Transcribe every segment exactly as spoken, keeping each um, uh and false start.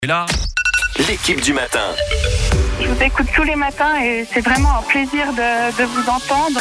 Et là, l'équipe du matin. Je vous écoute tous les matins et c'est vraiment un plaisir de, de vous entendre.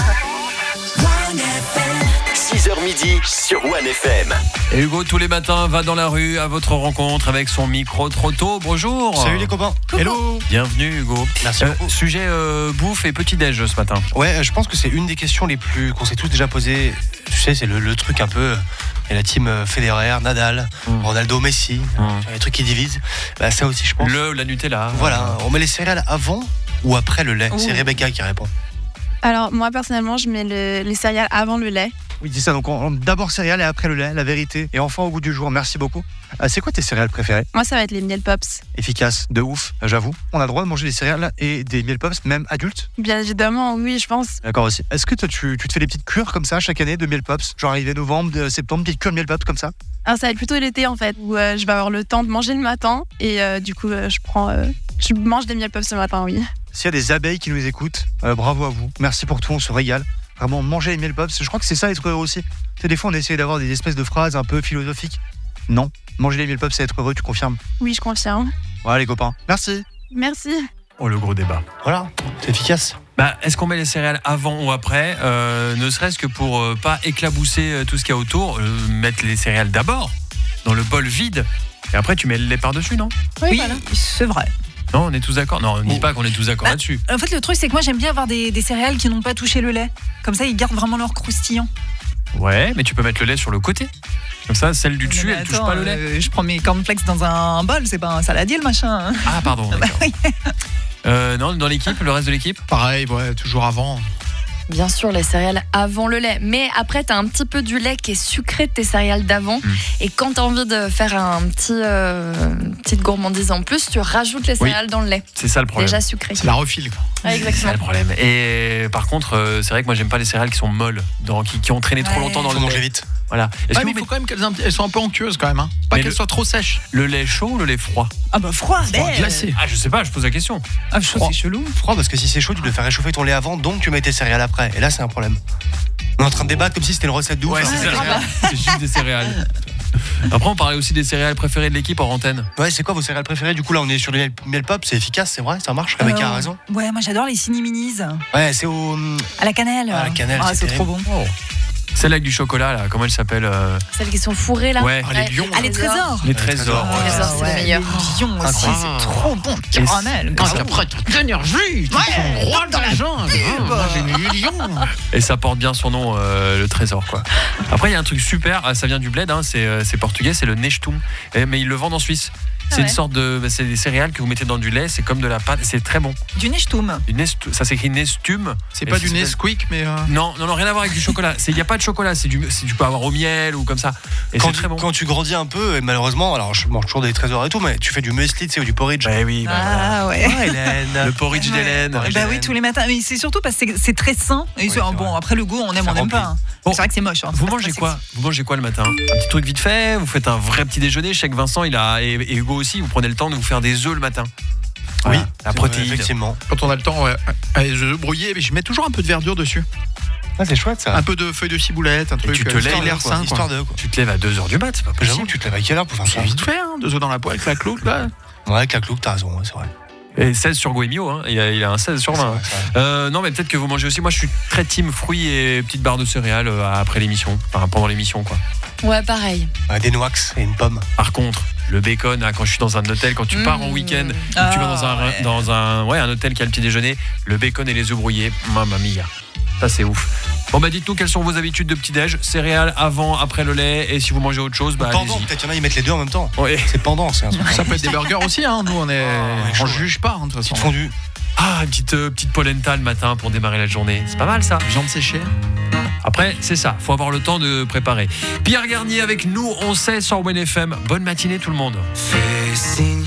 six heures midi sur One F M. et Hugo, tous les matins, va dans la rue à votre rencontre avec son micro-trotto. Bonjour. Salut les copains. Hello. Bienvenue Hugo. Merci Euh, beaucoup. sujet euh, bouffe et petit-déj ce matin. Ouais, je pense que c'est une des questions les plus qu'on s'est tous déjà posées. Tu sais, c'est le, le truc un peu. Et la team Federer, Nadal, Mm. Ronaldo, Messi, Mm. les trucs qui divisent. Bah, ça aussi, je pense. Le, la Nutella. Voilà, on met les céréales avant ou après le lait. Ouh. C'est Rebecca qui répond. Alors moi personnellement je mets le- les céréales avant le lait. Oui, c'est ça. Donc, on- d'abord céréales et après le lait, la vérité. Et enfin, au goût du jour. Merci beaucoup. Ah, c'est quoi tes céréales préférées? Moi ça va être les miel pops. Efficace, de ouf, j'avoue. On a le droit de manger des céréales et des miel pops, même adultes? Bien évidemment oui je pense. D'accord aussi. Est-ce que toi, tu, tu te fais des petites cures comme ça chaque année de miel pops? Genre arrivé novembre, de septembre, petite cure de miel pops comme ça? Alors ça va être plutôt l'été en fait où euh, je vais avoir le temps de manger le matin et euh, du coup euh, je prends, euh, je mange des miel pops le matin oui. S'il y a des abeilles qui nous écoutent, euh, bravo à vous. Merci pour tout, on se régale. Vraiment, manger les miel pops, je crois que c'est ça être heureux aussi. Tu sais, des fois, on essaie d'avoir des espèces de phrases un peu philosophiques. Non, manger les miel pops, c'est être heureux, tu confirmes? Oui je confirme. Voilà les copains. Merci. Merci. Oh, le gros débat. Voilà, c'est efficace. Bah, est-ce qu'on met les céréales avant ou après euh, Ne serait-ce que pour euh, pas éclabousser euh, tout ce qu'il y a autour, euh, mettre les céréales d'abord dans le bol vide et après tu mets le lait par-dessus, non? Oui, voilà. c'est vrai. Non, on est tous d'accord. Non, on ne dit pas qu'on est tous d'accord Bah, là-dessus. En fait, le truc, c'est que moi, j'aime bien avoir des, des céréales qui n'ont pas touché le lait. Comme ça, ils gardent vraiment leur croustillant. Ouais, mais tu peux mettre le lait sur le côté. Comme ça, celle du dessus, Mais elle touche attends, pas le lait. euh, je prends mes cornflakes dans un bol, c'est pas un saladier, le machin. hein. Ah, pardon. Bah d'accord. oui. Euh, non, dans l'équipe, le reste de l'équipe. Pareil, ouais, toujours avant. Bien sûr, les céréales avant le lait. Mais après, tu as un petit peu du lait qui est sucré de tes céréales d'avant. Mm. Et quand tu as envie de faire un petit, euh, une petite gourmandise en plus, tu rajoutes les Oui. céréales dans le lait. C'est ça le problème. Déjà sucré. C'est la refile. quoi. Ouais, C'est ça exactement. le problème. Et par contre, euh, c'est vrai que moi j'aime pas les céréales qui sont molles, dans, qui, qui ont traîné trop Ouais. longtemps dans Faut le manger lait. vite. Voilà. Est-ce Ouais, que mais vous il faut quand même qu'elles aient un petit- elles soient un peu onctueuses quand même. Hein. Pas Mais qu'elles le- soient trop sèches. mettez le lait chaud ou le lait froid? Ah bah froid, Froid, belle. glacé. Ah, je sais pas, je pose la question. Ah, je trouve que c'est chelou. Froid, parce que si c'est chaud, tu dois faire réchauffer ton lait avant, donc tu mets tes céréales après. Et là, c'est un problème. On est en train de débattre comme si c'était une recette d'ouf. Ouais, hein. c'est ça. C'est juste des céréales. Après, on parlait aussi des céréales préférées de l'équipe en antenne. Ouais, c'est quoi vos céréales préférées? Du coup, là, on est sur le miel, miel pop, c'est efficace, c'est vrai, ça marche. Rebecca a Euh, raison. Ouais, moi, j'adore les ciniminis. Ouais, c'est au. À la cannelle. À la cannelle, Ah, c'est c'est trop terrible. bon. Celle avec du chocolat, là, comment elle s'appelle euh, Celles qui sont fourrées là. Ouais. Ah, les lions. Ah, les trésors. Les trésors. trésors. Les trésors, c'est le meilleur. Les lions aussi, Incroyable. c'est trop bon. Caramel. Parce qu'après, toute l'énergie, tu es roi de la jungle. hein. Moi, j'ai une lion. Et ça porte bien son nom, euh, le trésor, quoi. Après, il y a un truc super, ah, ça vient du bled, hein, c'est, euh, c'est portugais, c'est le Nechtum. Et- Mais ils le vendent en Suisse. C'est Ah ouais. une sorte de. bah, c'est des céréales que vous mettez dans du lait, c'est comme de la pâte, c'est très bon. Du nechtoum. Du Nest- ça s'écrit Nestum. C'est Et pas ça du s'appelle- Nesquik, mais. euh, Non, non, non, rien à voir avec du chocolat. Il n'y a pas de chocolat, c'est du, c'est- tu peux avoir au miel ou comme ça. Et Quand c'est tu, très bon. quand tu grandis un peu, et malheureusement, alors je mange toujours des trésors et tout, mais tu fais du muesli, tu sais, ou du porridge. Ouais, oui, bah, Ah ouais. Ah, Hélène. le porridge Ouais. d'Hélène. Porridge. Bah oui, Hélène. tous les matins. Mais c'est surtout parce que c'est- c'est très sain. Et c'est- c'est bon, vrai. après le goût, on aime, Ça on n'aime remplit. pas. hein. Bon. C'est vrai que c'est moche. hein. Vous C'est pas mangez très quoi sexy. Vous mangez quoi le matin? Un petit truc vite fait. Vous faites un vrai petit déjeuner. Je sais que Vincent, il a et, et Hugo aussi. Vous prenez le temps de vous faire des œufs le matin. Oui, Voilà, la protéine. effectivement. Quand on a le temps, ouais. Allez, je brouillais, mais je mets toujours un peu de verdure dessus. Ah, c'est chouette ça. Un peu de feuilles de ciboulette, un truc. tu te euh, lèves, histoire Histoire l'air de, quoi. sain, quoi. Histoire de quoi. Tu te lèves à deux heures du mat, c'est pas J'avoue possible. que tu te lèves à quelle heure pour faire ça? C'est vite fait, hein, deux œufs dans la poêle avec la cloque, là. Ouais, avec la cloque, t'as raison, ouais, c'est vrai. Et seize sur Goemio, hein. il, a, il a un seize sur C'est vingt. vrai, c'est vrai. Euh, non, mais peut-être que vous mangez aussi. Moi, je suis très team fruits et petites barres de céréales euh, après l'émission, enfin pendant l'émission, quoi. Ouais, pareil. Ouais, des noix et une pomme. Par contre, le bacon, hein, quand je suis dans un hôtel, quand tu Mmh. pars en week-end, ou Ah, que tu vas dans un, ouais. dans un, ouais, un hôtel qui a le petit déjeuner, le bacon et les œufs brouillés, mamma mia. Ça, c'est ouf. Bon, bah, dites-nous quelles sont vos habitudes de petit-déj. Céréales avant, après le lait. Et si vous mangez autre chose, bah, Pendant, allez-y. peut-être qu'il y en a, ils mettent les deux en même temps. Ouais. C'est pendant, c'est un truc. Ça peut être des burgers aussi, hein. Nous, on est. ouais, on chaud, juge pas, hein, de toute Petite façon. fondue. Ah, une petite, euh, petite polenta le matin pour démarrer la journée. C'est pas mal, ça. Viande séchée. Après, c'est ça. Faut avoir le temps de préparer. Pierre Garnier avec nous, on sait sur One F M. Bonne matinée, tout le monde. Fais signe